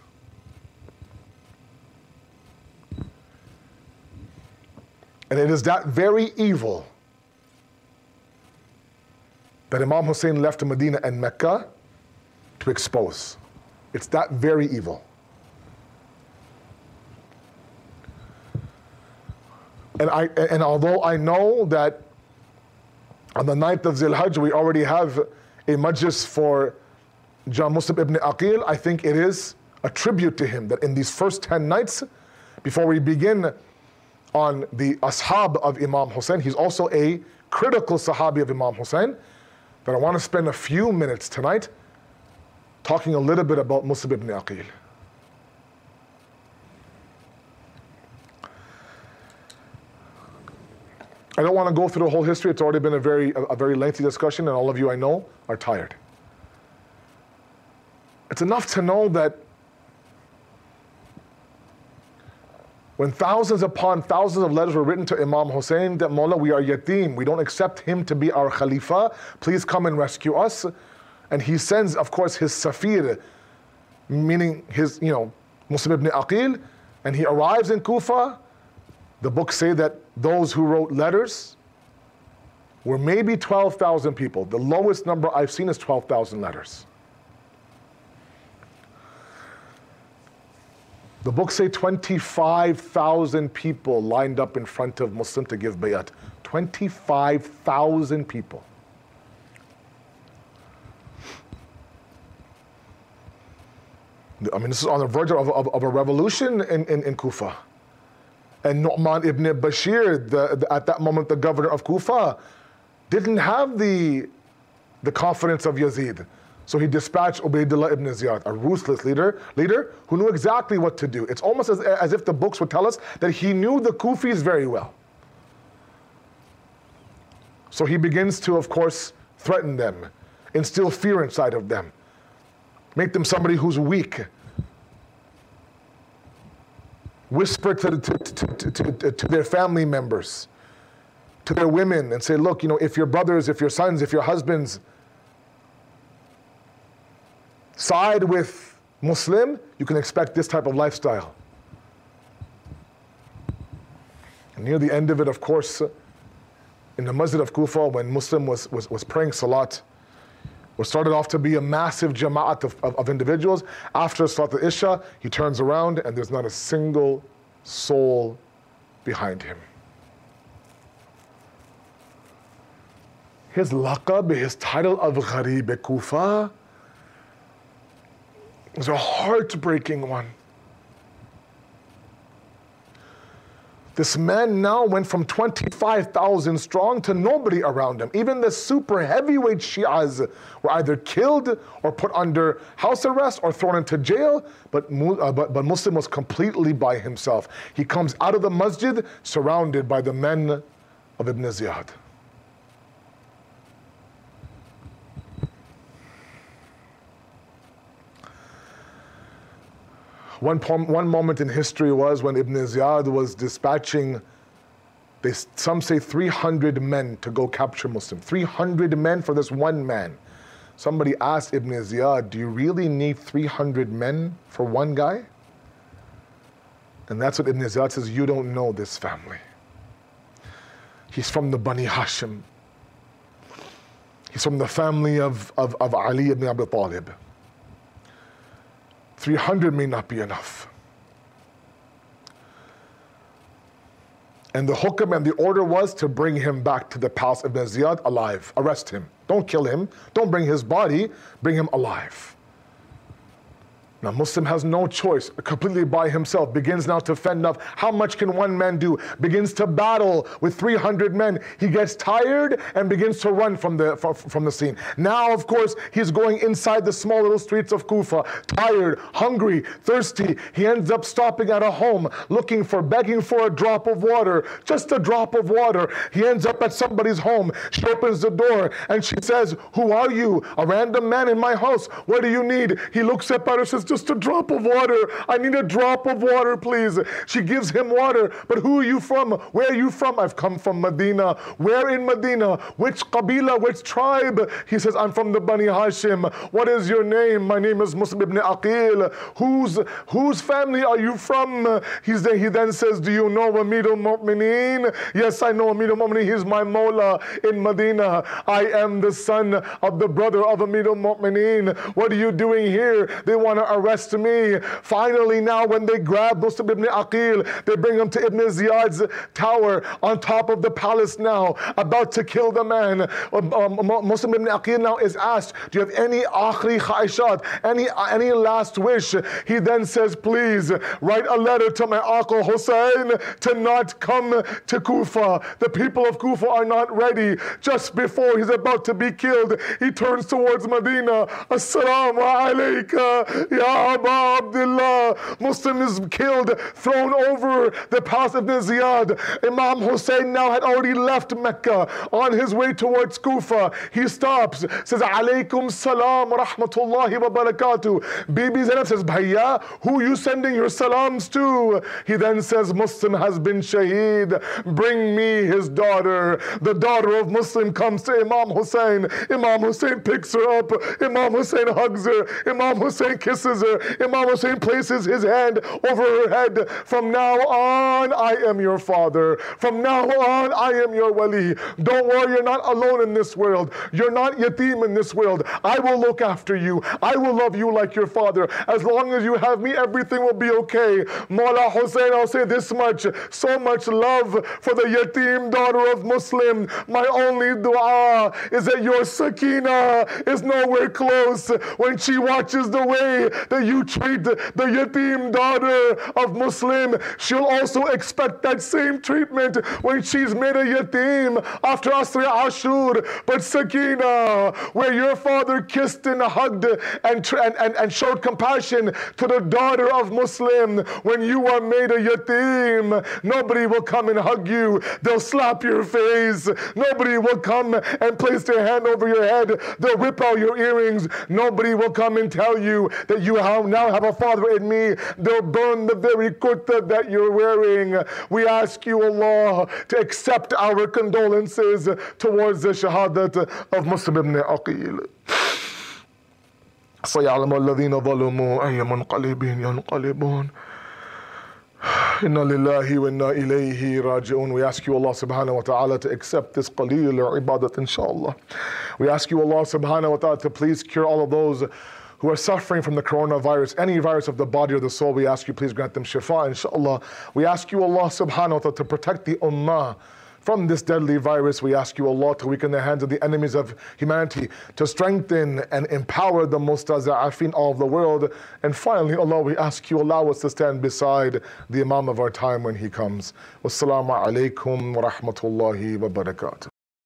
And it is that very evil that Imam Hussein left to Medina and Mecca to expose. It's that very evil. And, I, and although I know that on the ninth of Zil Hajj we already have a majlis for Jan Muslim ibn Aqil, I think it is a tribute to him that in these first ten nights, before we begin on the ashab of Imam Hussein, he's also a critical sahabi of Imam Hussein, that I want to spend a few minutes tonight talking a little bit about Muslim ibn Aqil. I don't want to go through the whole history. It's already been a very, a, a very lengthy discussion, and all of you I know are tired. It's enough to know that when thousands upon thousands of letters were written to Imam Hussein that Mawla, we are yatim, we don't accept him to be our Khalifa, please come and rescue us. And he sends, of course, his Safir, meaning his, you know, Muslim ibn Aqil, and he arrives in Kufa. The books say that those who wrote letters were maybe twelve thousand people. The lowest number I've seen is twelve thousand letters. The books say twenty-five thousand people lined up in front of Muslim to give bayat. twenty-five thousand people. I mean, this is on the verge of, of, of a revolution in, in, in Kufa. And Nu'man ibn Bashir, the, the, at that moment the governor of Kufa, didn't have the, the confidence of Yazid. So he dispatched Ubaydullah ibn Ziyad, a ruthless leader, leader who knew exactly what to do. It's almost as, as if the books would tell us that he knew the Kufis very well. So he begins to, of course, threaten them, instill fear inside of them, make them somebody who's weak, whisper to, to, to, to, to, to their family members, to their women, and say, look, you know, if your brothers, if your sons, if your husbands side with Muslim, you can expect this type of lifestyle. And near the end of it, of course, in the Masjid of Kufa, when Muslim was, was, was praying Salat, what started off to be a massive jama'at of, of, of individuals, after Salat al-Isha, he turns around and there's not a single soul behind him. His laqab, his title of Gharib Kufa, was a heartbreaking one. This man now went from twenty-five thousand strong to nobody around him. Even the super heavyweight Shi'as were either killed or put under house arrest or thrown into jail, but, uh, but, but Muslim was completely by himself. He comes out of the masjid surrounded by the men of Ibn Ziyad. One, one moment in history was when Ibn Ziyad was dispatching, they, some say three hundred men to go capture Muslim. three hundred men for this one man. Somebody asked Ibn Ziyad, do you really need three hundred men for one guy? And that's what Ibn Ziyad says, you don't know this family. He's from the Bani Hashim. He's from the family of, of, of Ali ibn Abi Talib. three hundred may not be enough. And the hukam and the order was to bring him back to the palace of Ibn Ziyad alive. Arrest him. Don't kill him. Don't bring his body. Bring him alive. Now Muslim has no choice, completely by himself, begins now to fend off. How much can one man do? Begins to battle with three hundred men. He gets tired and begins to run from the, from, from the scene. Now, of course, he's going inside the small little streets of Kufa, tired, hungry, thirsty. He ends up stopping at a home, looking for, begging for a drop of water, just a drop of water. He ends up at somebody's home. She opens the door and she says, who are you? A random man in my house. What do you need? He looks up at her and says, just a drop of water. I need a drop of water, please. She gives him water. But who are you from? Where are you from? I've come from Medina. Where in Medina? Which qabila? Which tribe? He says, I'm from the Bani Hashim. What is your name? My name is Muslim ibn Aqil. Whose, whose family are you from? He's there, he then says, do you know Amir al-Mu'mineen? Yes, I know Amir al-Mu'mineen. He's my Mawla in Medina. I am the son of the brother of Amir al-Mu'mineen. What are you doing here? They want to arrest me. Finally now when they grab Muslim ibn Aqil, they bring him to Ibn Ziyad's tower on top of the palace now, about to kill the man. Um, um, Muslim ibn Aqil now is asked, do you have any akhri khaishat, any, any last wish? He then says, please write a letter to my uncle Hussein to not come to Kufa. The people of Kufa are not ready. Just before he's about to be killed, he turns towards Medina. Assalamu alayka, ya Aba Abdullah. Muslim is killed, thrown over the palace of Ibn Ziyad. Imam Hussein now had already left Mecca on his way towards Kufa. He stops, says, Alaykum salam wa rahmatullahi wa barakatuh. Bibi Zainab says, Bhaiya, who are you sending your salams to? He then says, Muslim has been shaheed. Bring me his daughter. The daughter of Muslim comes to Imam Hussein. Imam Hussein picks her up. Imam Hussein hugs her. Imam Hussein kisses her. Imam Hussein places his hand over her head. From now on, I am your father. From now on, I am your wali. Don't worry, you're not alone in this world. You're not yatim in this world. I will look after you. I will love you like your father. As long as you have me, everything will be okay. Mawla Hussein, I'll say this much. So much love for the yatim daughter of Muslim. My only dua is that your sakina is nowhere close when she watches the way that you treat the yatim daughter of Muslim. She'll also expect that same treatment when she's made a yatim after Asr Ashur. But sakina, where your father kissed and hugged and, and, and, and showed compassion to the daughter of Muslim, when you are made a yatim, nobody will come and hug you. They'll slap your face. Nobody will come and place their hand over your head. They'll rip out your earrings. Nobody will come and tell you that you now have a father in me. They'll burn the very kurta that you're wearing. We ask you, Allah, to accept our condolences towards the shahadat of Muslim ibn Aqil. سيعلم الذين ظلموا أي منقلب ينقلبون. Inna lillahi wa inna ilayhi raji'un. We ask you, Allah subhanahu wa ta'ala, to accept this qaleel or ibadat, inshallah. We ask you, Allah subhanahu wa ta'ala, to please cure all of those who are suffering from the coronavirus, any virus of the body or the soul. We ask you, please grant them shifa, inshallah. We ask you, Allah subhanahu wa ta'ala, to protect the ummah from this deadly virus. We ask you, Allah, to weaken the hands of the enemies of humanity, to strengthen and empower the mustaza'afin of the world. And finally, Allah, we ask you, allow us to stand beside the Imam of our time when he comes. Wassalamu alaikum wa rahmatullahi wa barakatuh.